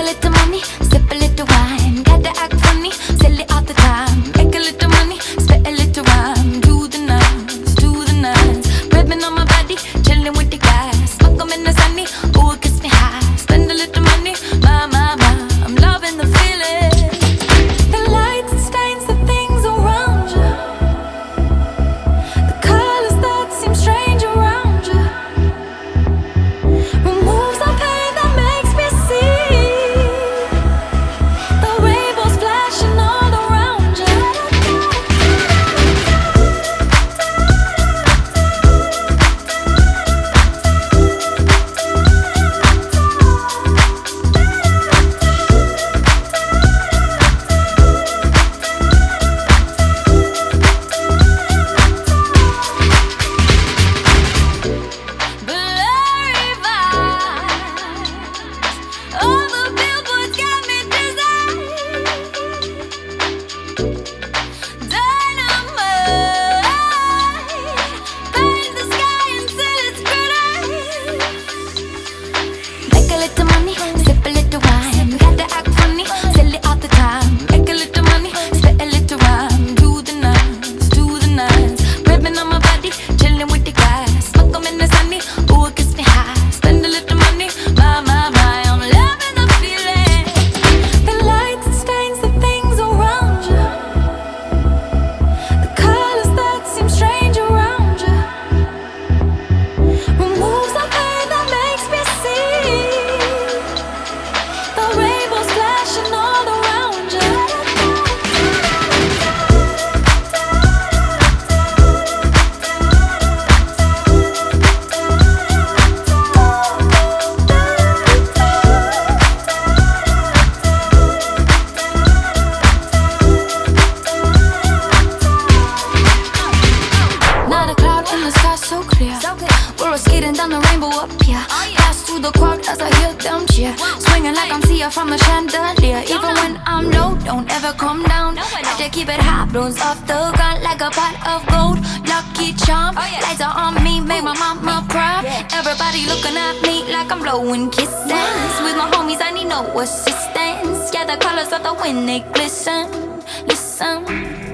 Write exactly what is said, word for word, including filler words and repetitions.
little money, sip a little wine. Gotta act funny, silly all the time. Make a little money, spit a little rhyme. Do the nines, do the nines. Ribbon on my body, chilling with the guys. Smoke 'em in the sunny, ooh, it gets me high. Spend a little money, my, my, my. I'm loving the feeling. The lights and stains, the things around you. The colors that seem strange around you. Removes the pain that makes me see. The rainbows flashing all around you. Blurry vibes. All the billboards got me dizzy. Dynamite. Paint the sky until it's pretty. Make a little money, sip a little wine. Gotta act funny, silly all the time. Make a little money, spit a little rhyme. Do the nines, do the nines. Ribbon on my body, chilling with the guys. Smoke 'em in the sunny, ooh, it gets me high. Spend a little money, my, my, my. I'm loving the feeling. The lights and stains, the things around you. The colors that seem strange around you. Removes the pain that makes me see. The rainbows flashing all around you. Not a cloud in the sky, so clear. We're all skating down the rainbow up here. Pass through the crowd as I hear them cheer. Swinging like I'm Sia from a chandelier. Even when I'm low, don't ever come down. Had to keep it high, blows off the ground like a pot of gold. Lucky charm, lights are on me, make my mama proud. Everybody looking at me like I'm blowing kisses. With my homies, I need no assistance. Yeah, the colors of the wind, they glisten. Listen.